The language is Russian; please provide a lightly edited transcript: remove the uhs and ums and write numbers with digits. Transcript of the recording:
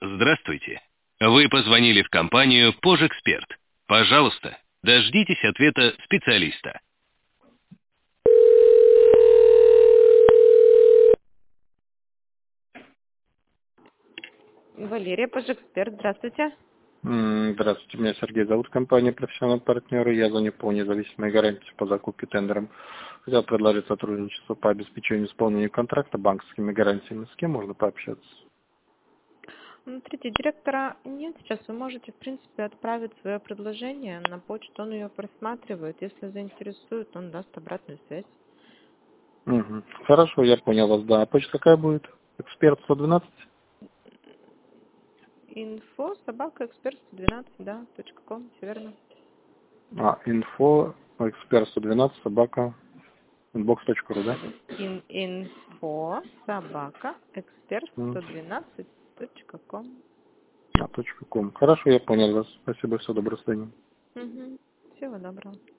Здравствуйте. Вы позвонили в компанию «Пожэксперт». Пожалуйста, дождитесь ответа специалиста. Валерия, Пожэксперт, здравствуйте. Здравствуйте, меня Сергей зовут, компания «Профессиональные партнеры». Я звоню по независимой гарантии по закупке тендером. Хотел предложить сотрудничество по обеспечению исполнения контракта банковскими гарантиями. С кем можно пообщаться? Смотрите, директора нет. Сейчас вы можете, в принципе, отправить свое предложение на почту. Он ее просматривает. Если заинтересует, он даст обратную связь. Хорошо, я понял вас, да. А почта какая будет? Эксперт 112? Инфо, собака, эксперт 112, да, .com, все верно. Инфо, эксперт 112, собака, inbox.ru, да? Инфо, собака, эксперт 112.com. .com. Хорошо, я понял вас. Спасибо, все, доброго свидания. Всего доброго.